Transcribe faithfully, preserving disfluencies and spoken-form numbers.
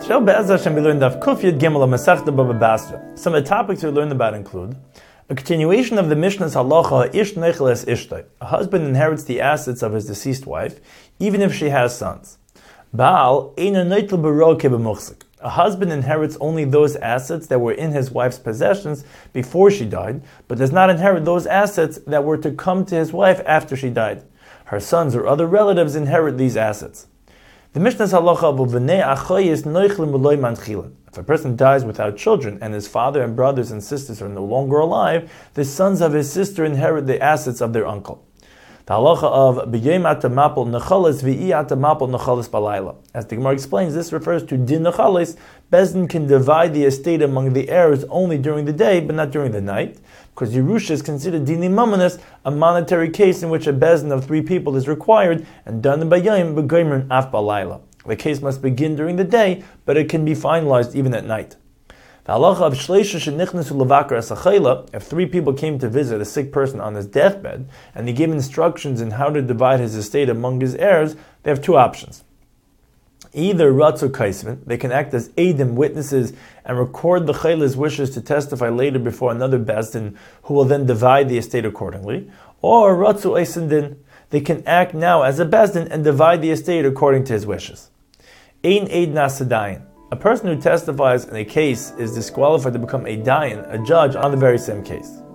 Some of the topics we learned about include a continuation of the Mishnah's halacha, ish neicheles ishtay. A husband inherits the assets of his deceased wife, even if she has sons. Baal eino neitel baro kebemuchzik. A husband inherits only those assets that were in his wife's possessions before she died, but does not inherit those assets that were to come to his wife after she died. Her sons or other relatives inherit these assets. The Mishnah's halacha of v'nei achoyis noichlim v'loy manchilin. If a person dies without children and his father and brothers and sisters are no longer alive, the sons of his sister inherit the assets of their uncle. The halacha of b'yom atamapol nechalis v'i atamapol nechalis balayla. As the Gemara explains, this refers to din nechalis. Bezdin can divide the estate among the heirs only during the day, but not during the night, because Yerusha is considered dini mamanis, a monetary case in which a bezdin of three people is required, and done in bayayim b'goymer af balayla. The case must begin during the day, but it can be finalized even at night. The halacha of shleisha shenichnesu levakar asachayla. If three people came to visit a sick person on his deathbed, and he gave instructions in how to divide his estate among his heirs, they have two options. Either ratzu kaisvin, they can act as eidim, witnesses, and record the chayla's wishes to testify later before another bezdin, who will then divide the estate accordingly. Or ratzu eisendin, they can act now as a bezdin and divide the estate according to his wishes. Ein eid nasadayin. A person who testifies in a case is disqualified to become a dayan, a judge on the very same case.